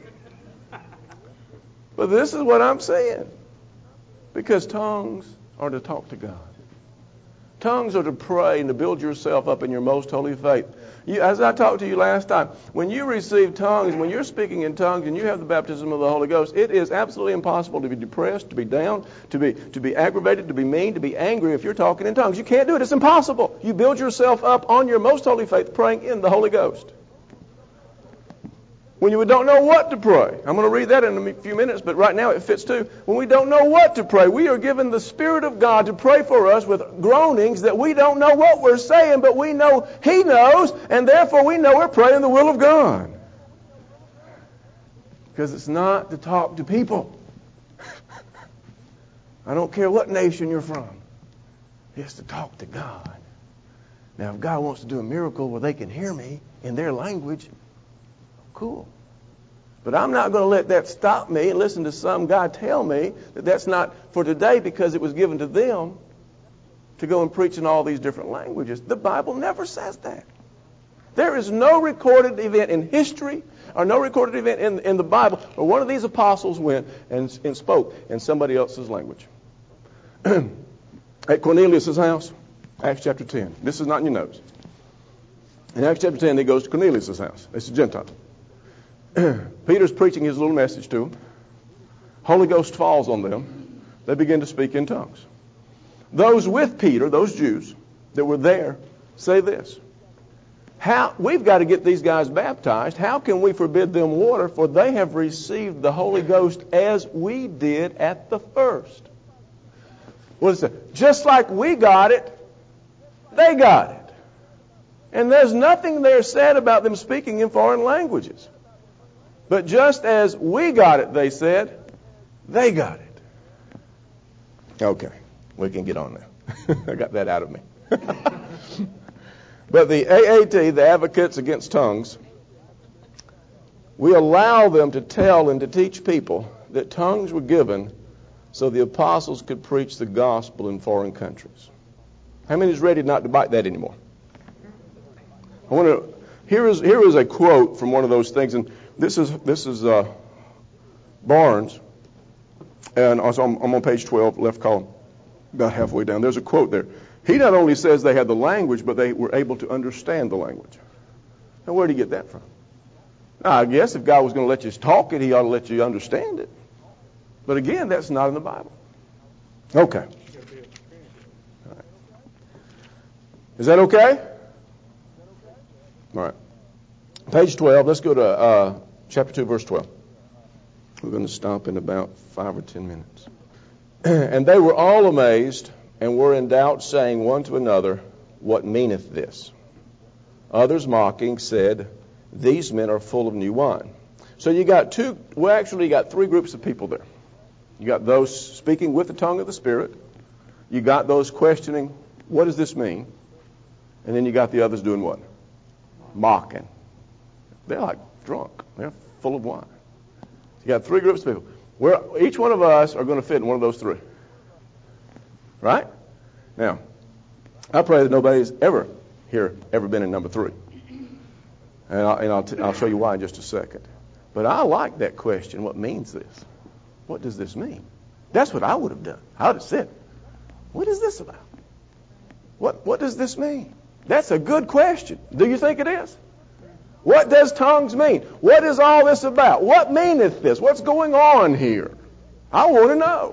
But this is what I'm saying. Because tongues are to talk to God. Tongues are to pray and to build yourself up in your most holy faith. As I talked to you last time, when you receive tongues, when you're speaking in tongues and you have the baptism of the Holy Ghost, it is absolutely impossible to be depressed, to be down, to be aggravated, to be mean, to be angry if you're talking in tongues. You can't do it. It's impossible. You build yourself up on your most holy faith praying in the Holy Ghost. When you don't know what to pray. I'm going to read that in a few minutes, but right now it fits too. When we don't know what to pray, we are given the Spirit of God to pray for us with groanings that we don't know what we're saying, but we know He knows, and therefore we know we're praying the will of God. Because it's not to talk to people. I don't care what nation you're from. It's to talk to God. Now, if God wants to do a miracle where they can hear me in their language, cool. But I'm not going to let that stop me and listen to some guy tell me that that's not for today because it was given to them to go and preach in all these different languages. The Bible never says that. There is no recorded event in history or no recorded event in the Bible where one of these apostles went and spoke in somebody else's language. At Cornelius' house, Acts chapter 10. This is not in your notes. In Acts chapter 10, he goes to Cornelius' house. It's a Gentile. Peter's preaching his little message to them. Holy Ghost falls on them. They begin to speak in tongues. Those with Peter, those Jews that were there, say this. We've got to get these guys baptized. How can we forbid them water? For they have received the Holy Ghost as we did at the first. What is it? Just like we got it, they got it. And there's nothing there said about them speaking in foreign languages. But just as we got it, they said, they got it. Okay, we can get on now. I got that out of me. But the AAT, the Advocates Against Tongues, we allow them to tell and to teach people that tongues were given so the apostles could preach the gospel in foreign countries. How many is ready not to bite that anymore? I want to Here is a quote from one of those things, and this is Barnes, and also I'm on page 12, left column, about halfway down. There's a quote there. He not only says they had the language, but they were able to understand the language. Now, where did he get that from? Now, I guess if God was going to let you talk it, he ought to let you understand it. But again, that's not in the Bible. Okay. All right. Is that okay? All right. Page 12. Let's go to chapter 2, verse 12. We're going to stop in about 5 or 10 minutes. And they were all amazed and were in doubt, saying one to another, what meaneth this? Others mocking said, these men are full of new wine. So you got three groups of people there. You got those speaking with the tongue of the Spirit. You got those questioning, what does this mean? And then you got the others doing what? Mocking. They're like drunk. They're full of wine. You got three groups of people. Each one of us are going to fit in one of those three. Right? Now, I pray that nobody's ever been in number 3. And I'll show you why in just a second. But I like that question, what means this? What does this mean? That's what I would have done. I would have said, what is this about? What does this mean? That's a good question. Do you think it is? What does tongues mean? What is all this about? What meaneth this? What's going on here? I want to know.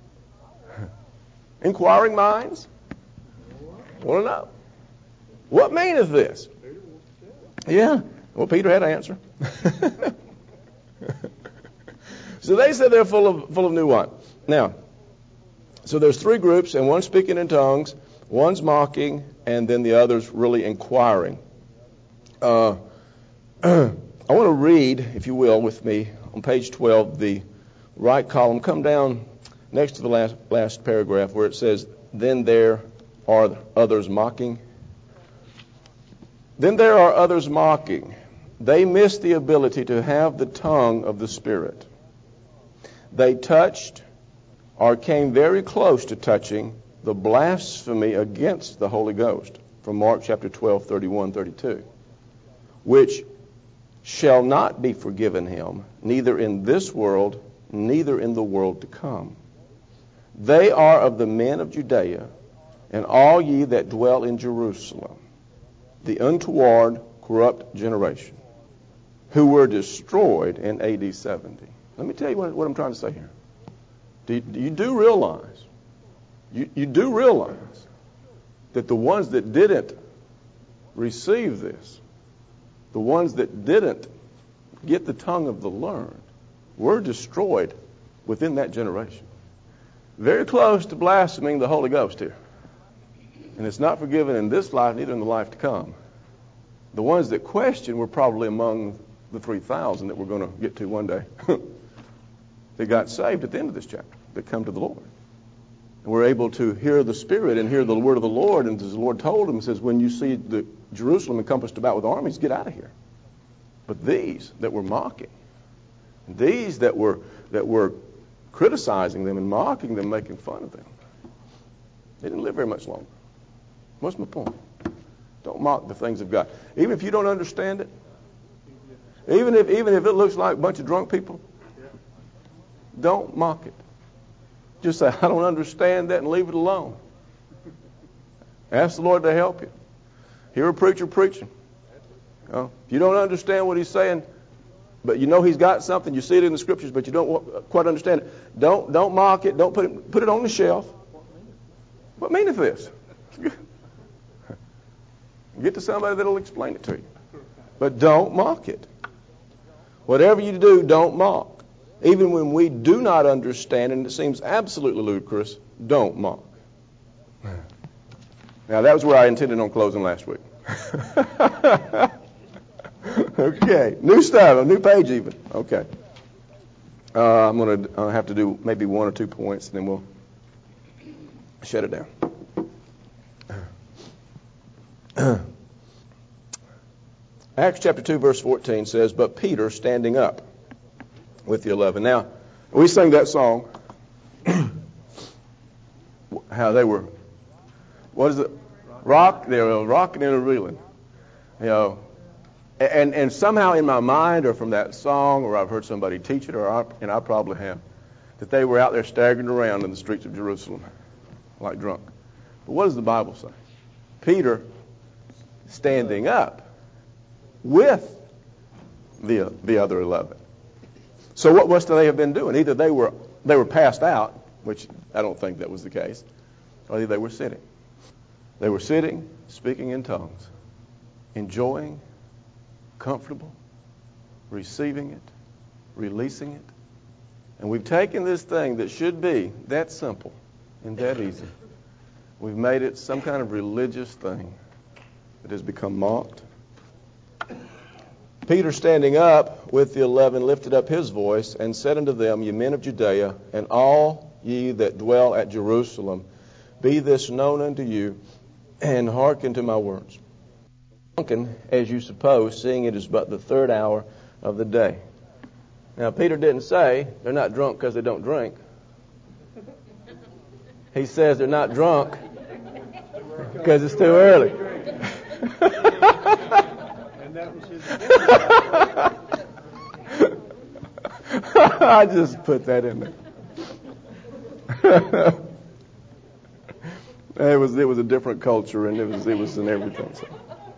Inquiring minds want to know. What meaneth this? Yeah. Well, Peter had an answer. So they said they're full of new wine. Now, so there's 3 groups, and one's speaking in tongues, one's mocking, and then the other's really inquiring. I want to read, if you will, with me on page 12, the right column. Come down next to the last paragraph where it says, then there are others mocking. Then there are others mocking. They miss the ability to have the tongue of the Spirit. They touched or came very close to touching the blasphemy against the Holy Ghost from Mark chapter 12, 31, 32, which shall not be forgiven him, neither in this world, neither in the world to come. They are of the men of Judea, and all ye that dwell in Jerusalem, the untoward, corrupt generation, who were destroyed in A.D. 70. Let me tell you what I'm trying to say here. You do realize that the ones that didn't receive this, the ones that didn't get the tongue of the learned, were destroyed within that generation. Very close to blaspheming the Holy Ghost here. And it's not forgiven in this life, neither in the life to come. The ones that question were probably among the 3,000 that we're going to get to one day. They got saved at the end of this chapter, that come to the Lord. And we're able to hear the Spirit and hear the word of the Lord. And as the Lord told them, he says, when you see the Jerusalem encompassed about with armies, get out of here. But these that were mocking, these that were criticizing them and mocking them, making fun of them, they didn't live very much longer. What's my point? Don't mock the things of God. Even if you don't understand it, even if it looks like a bunch of drunk people, don't mock it. Just say, I don't understand that, and leave it alone. Ask the Lord to help you. Hear a preacher preaching. If you don't understand what he's saying, but you know he's got something, you see it in the scriptures, but you don't quite understand it, don't mock it. Don't put it on the shelf. What meaneth this? Get to somebody that'll explain it to you. But don't mock it. Whatever you do, don't mock. Even when we do not understand and it seems absolutely ludicrous, don't mock. Now, that was where I intended on closing last week. Okay. New stuff, a new page even. Okay. I'm going to have to do maybe 1 or 2 points, and then we'll shut it down. Acts chapter 2, verse 14 says, but Peter standing up with the 11. Now, we sang that song, how they were, what is it? They were rocking and reeling. You know, And somehow in my mind, or from that song, or I've heard somebody teach it, and I probably have, that they were out there staggering around in the streets of Jerusalem like drunk. But what does the Bible say? Peter standing up with the other 11. So what must they have been doing? Either they were passed out, which I don't think that was the case, or either they were sitting. They were sitting, speaking in tongues, enjoying, comfortable, receiving it, releasing it. And we've taken this thing that should be that simple and that easy. We've made it some kind of religious thing that has become mocked. Peter, standing up with the 11, lifted up his voice and said unto them, Ye men of Judea, and all ye that dwell at Jerusalem, be this known unto you, and hearken to my words. Drunken, as you suppose, seeing it is but the third hour of the day. Now, Peter didn't say they're not drunk because they don't drink. He says they're not drunk because it's too early. I just put that in there. It was a different culture, and it was in everything. So.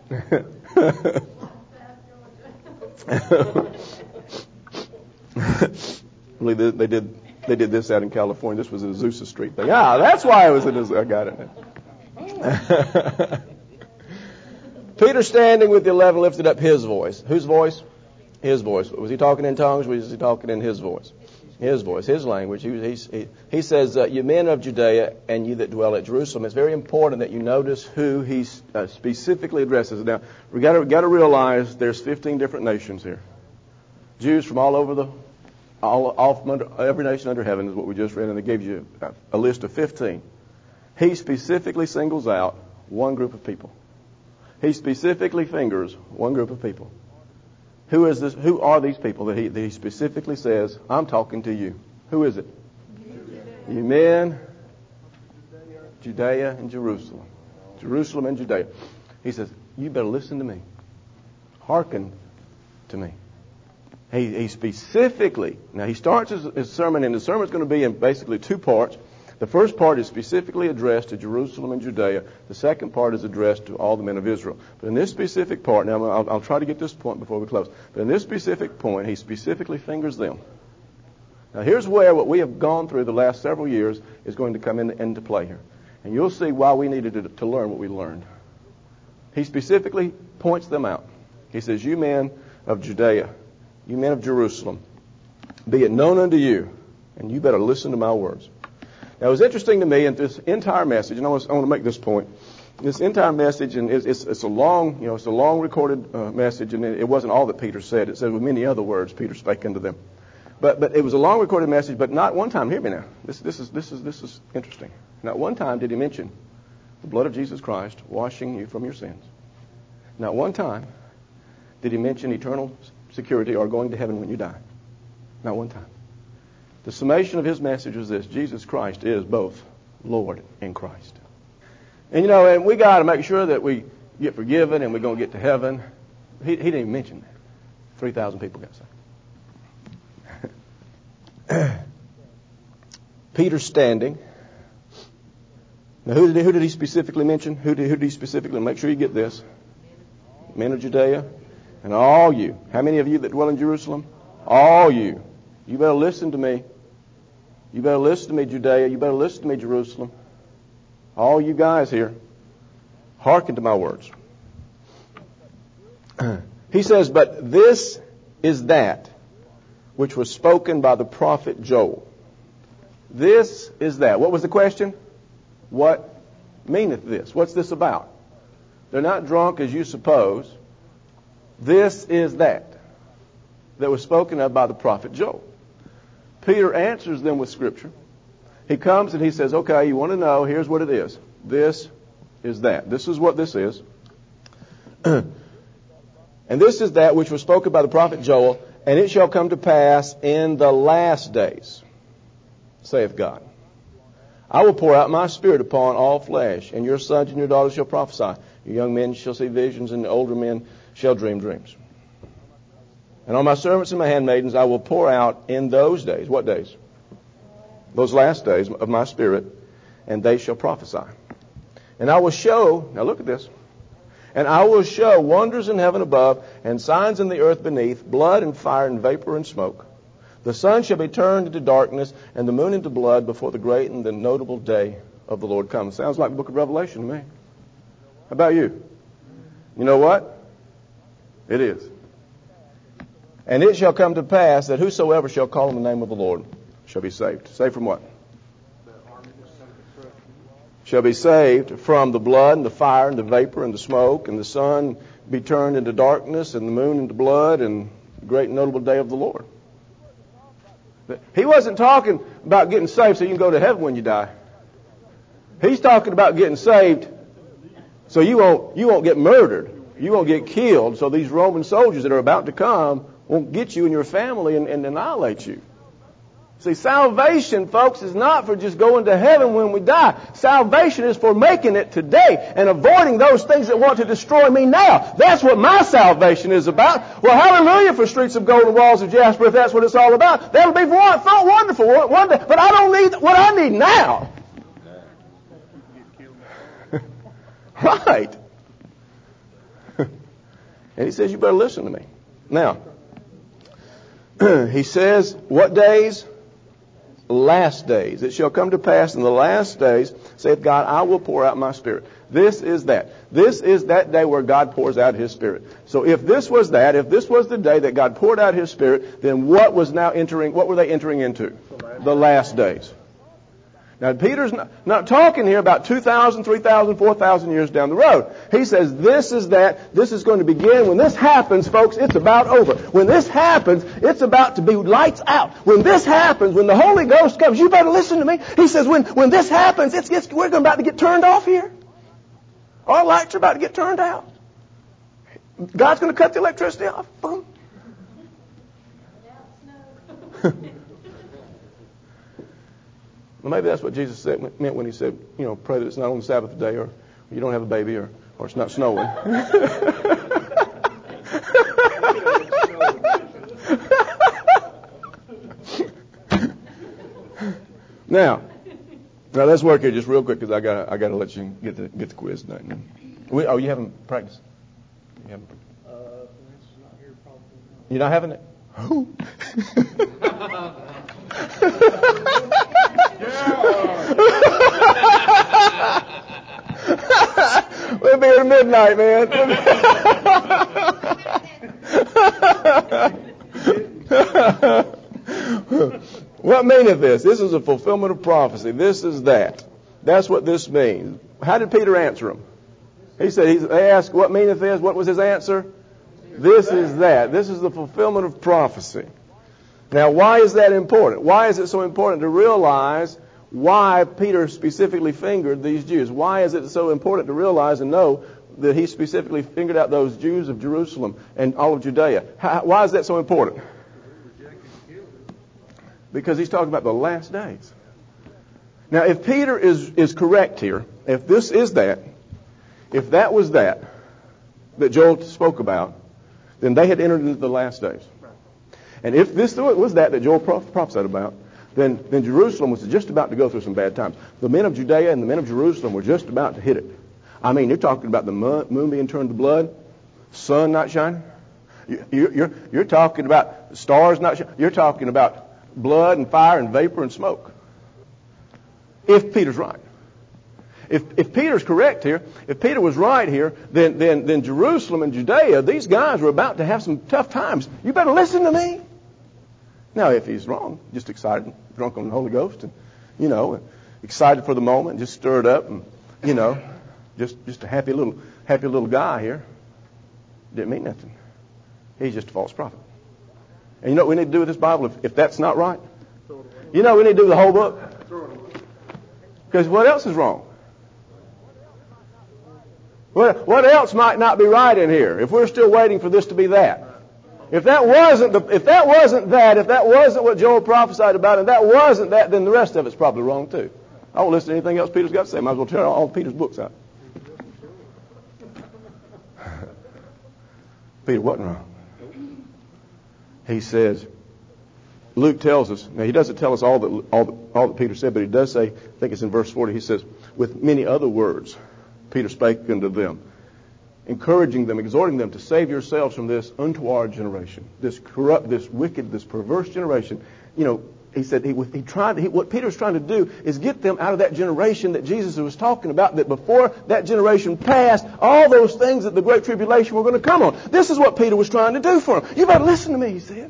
They did this out in California. This was in Azusa Street thing. That's why it was in Azusa. I got it now. Peter, standing with the 11, lifted up his voice. Whose voice? His voice. Was he talking in tongues? Was he talking in his voice? His voice, his language. He says, "You men of Judea, and you that dwell at Jerusalem." It's very important that you notice who he specifically addresses. Now, we got to realize there's 15 different nations here. Jews from all over every nation under heaven is what we just read, and they gave you a list of 15. He specifically singles out one group of people. He specifically fingers one group of people. Who is this? Who are these people that he specifically says, I'm talking to you? Who is it? You men, Judea and Jerusalem. Jerusalem and Judea. He says, you better listen to me. Hearken to me. He specifically, now he starts his sermon, and the sermon is going to be in basically two parts. The first part is specifically addressed to Jerusalem and Judea. The second part is addressed to all the men of Israel. But in this specific part, now I'll try to get this point before we close. But in this specific point, he specifically fingers them. Now here's where what we have gone through the last several years is going to come into play here. And you'll see why we needed to learn what we learned. He specifically points them out. He says, you men of Judea, you men of Jerusalem, be it known unto you, and you better listen to my words. Now, it was interesting to me in this entire message, and I want to make this point. This entire message, and it's a long, it's a long recorded message, and it wasn't all that Peter said. It said with many other words Peter spake unto them. But it was a long recorded message. But not one time. Hear me now. This is interesting. Not one time did he mention the blood of Jesus Christ washing you from your sins. Not one time did he mention eternal security or going to heaven when you die. Not one time. The summation of his message is this: Jesus Christ is both Lord and Christ. And and we got to make sure that we get forgiven and we're going to get to heaven. He didn't even mention that. 3,000 people got saved. Peter standing. Now, who did he specifically mention? Who did he specifically? Make sure you get this. Men of Judea, and all you. How many of you that dwell in Jerusalem? All you. You better listen to me. You better listen to me, Judea. You better listen to me, Jerusalem. All you guys here, hearken to my words. He says, but this is that which was spoken by the prophet Joel. This is that. What was the question? What meaneth this? What's this about? They're not drunk as you suppose. This is that was spoken of by the prophet Joel. Peter answers them with Scripture. He comes and he says, okay, you want to know, here's what it is. This is that. This is what this is. And this is that which was spoken by the prophet Joel, and it shall come to pass in the last days, saith God. I will pour out my Spirit upon all flesh, and your sons and your daughters shall prophesy. Your young men shall see visions, and the older men shall dream dreams. And on my servants and my handmaidens I will pour out in those days. What days? Those last days of my Spirit, and they shall prophesy. And I will show, now look at this, and I will show wonders in heaven above and signs in the earth beneath, blood and fire and vapor and smoke. The sun shall be turned into darkness and the moon into blood before the great and the notable day of the Lord comes. Sounds like the book of Revelation to me. How about you? You know what? It is. And it shall come to pass that whosoever shall call on the name of the Lord shall be saved. Saved from what? Shall be saved from the blood and the fire and the vapor and the smoke, and the sun be turned into darkness and the moon into blood, and the great and notable day of the Lord. He wasn't talking about getting saved so you can go to heaven when you die. He's talking about getting saved so you won't get murdered. You won't get killed. So these Roman soldiers that are about to come won't get you and your family and annihilate you. See, salvation, folks, is not for just going to heaven when we die. Salvation is for making it today and avoiding those things that want to destroy me now. That's what my salvation is about. Well, hallelujah for streets of gold and walls of jasper, if that's what it's all about. That'll be wonderful one day. But I don't need what I need now. Right. And he says, you better listen to me. Now, he says, what days? Last days. It shall come to pass in the last days, saith God, I will pour out my Spirit. This is that. This is that day where God pours out His Spirit. So if this was that, if this was the day that God poured out His Spirit, then what were they entering into? The last days. Now, Peter's not talking here about 2,000, 3,000, 4,000 years down the road. He says this is that. This is going to begin. When this happens, folks, it's about over. When this happens, it's about to be lights out. When this happens, when the Holy Ghost comes, you better listen to me. He says when this happens, we're about to get turned off here. Our lights are about to get turned out. God's going to cut the electricity off. Boom. Well, maybe that's what Jesus meant when He said, pray that it's not on the Sabbath day, or you don't have a baby, or it's not snowing. Now let's work here just real quick because I gotta let you get the quiz done. You haven't practiced? You haven't? You're not having it? Who? We'll be here at midnight, man. What meaneth this? This is a fulfillment of prophecy. This is that. That's what this means. How did Peter answer him? He said, they asked, what meaneth this? What was his answer? This is that. This is the fulfillment of prophecy. Now, why is that important? Why is it so important to realize why Peter specifically fingered these Jews? Why is it so important to realize and know that he specifically fingered out those Jews of Jerusalem and all of Judea? Why is that so important? Because he's talking about the last days. Now, if Peter is correct here, if this is that, if that was that Joel spoke about, then they had entered into the last days. And if this was that Joel prophesied about, then Jerusalem was just about to go through some bad times. The men of Judea and the men of Jerusalem were just about to hit it. I mean, you're talking about the moon being turned to blood, sun not shining. You're talking about the stars not shining. You're talking about blood and fire and vapor and smoke. If Peter's right. If Peter's correct here, if Peter was right here, then Jerusalem and Judea, these guys were about to have some tough times. You better listen to me. Now, if he's wrong, just excited, drunk on the Holy Ghost, and, excited for the moment, just stirred up, and, just a happy little guy here, didn't mean nothing. He's just a false prophet. And you know what we need to do with this Bible if that's not right? You know what we need to do with the whole book? Because what else is wrong? What else might not be right in here if we're still waiting for this to be that? If that wasn't what Joel prophesied about, and that wasn't that, then the rest of it's probably wrong too. I won't listen to anything else Peter's got to say. Might as well tear all Peter's books out. Peter wasn't wrong. he says, Luke tells us, now he doesn't tell us all that Peter said, but he does say, I think it's in verse 40, he says, with many other words, Peter spake unto them, encouraging them, exhorting them to save yourselves from this untoward generation, this corrupt, this wicked, this perverse generation. You know, he said what Peter's trying to do is get them out of that generation that Jesus was talking about, that before that generation passed, all those things that the Great Tribulation were going to come on. This is what Peter was trying to do for them. You better listen to me, he said.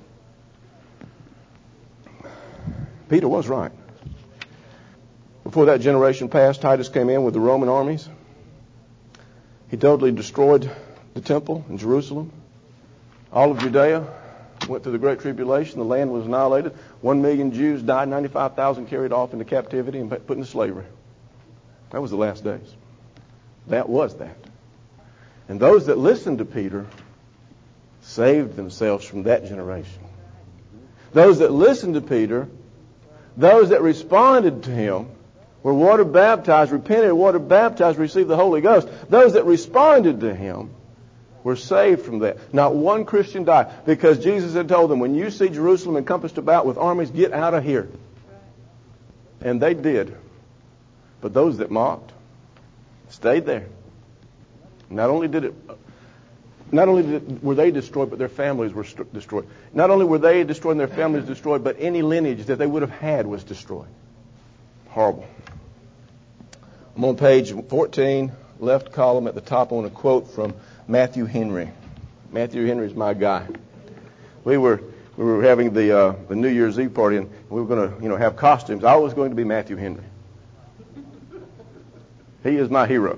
Peter was right. Before that generation passed, Titus came in with the Roman armies. He totally destroyed the temple in Jerusalem. All of Judea went through the Great Tribulation. The land was annihilated. 1 million Jews died. 95,000 carried off into captivity and put into slavery. That was the last days. That was that. And those that listened to Peter saved themselves from that generation. Those that listened to Peter, those that responded to him, were water baptized, repented, water baptized, received the Holy Ghost. Those that responded to him were saved from that. Not one Christian died, because Jesus had told them, when you see Jerusalem encompassed about with armies, get out of here. And they did. But those that mocked stayed there. Not only were they destroyed, but their families were destroyed. Not only were they destroyed and their families destroyed, but any lineage that they would have had was destroyed. Horrible. I'm on page 14, left column at the top. I want to quote from Matthew Henry. Matthew Henry is my guy. We were having the New Year's Eve party, and we were going to have costumes. I was going to be Matthew Henry. He is my hero.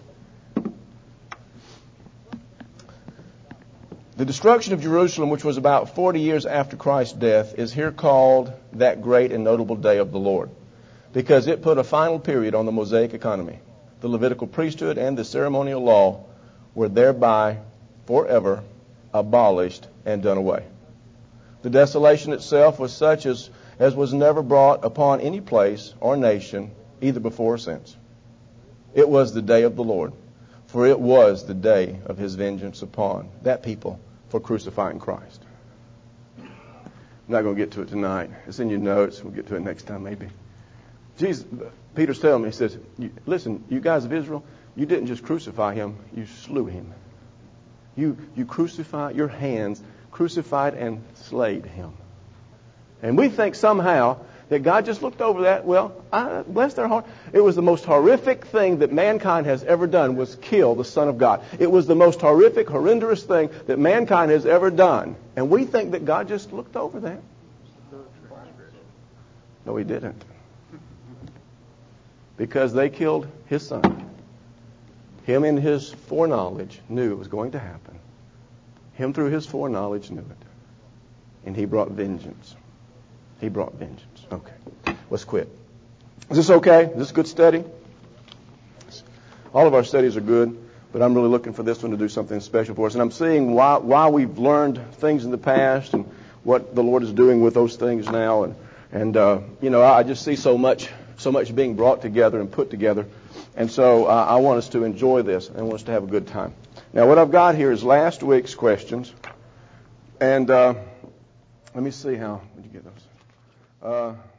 The destruction of Jerusalem, which was about 40 years after Christ's death, is here called that great and notable day of the Lord, because it put a final period on the Mosaic economy. The Levitical priesthood and the ceremonial law were thereby forever abolished and done away. The desolation itself was such as was never brought upon any place or nation, either before or since. It was the day of the Lord, for it was the day of his vengeance upon that people for crucifying Christ. I'm not going to get to it tonight. It's in your notes. We'll get to it next time maybe. Peter's telling me, he says, listen, you guys of Israel, you didn't just crucify him, you slew him. You crucified, your hands crucified and slayed him. And we think somehow that God just looked over that. Well, bless their heart. It was the most horrific thing that mankind has ever done, was kill the Son of God. It was the most horrific, horrendous thing that mankind has ever done. And we think that God just looked over that. No, he didn't. Because they killed his son. Him in his foreknowledge knew it was going to happen. Him through his foreknowledge knew it. And he brought vengeance. He brought vengeance. Okay. Let's quit. Is this okay? Is this good study? All of our studies are good, but I'm really looking for this one to do something special for us. And I'm seeing why we've learned things in the past and what the Lord is doing with those things now. And I just see so much being brought together and put together. And so I want us to enjoy this. I want us to have a good time. Now, what I've got here is last week's questions. And let me see how. Did you get those?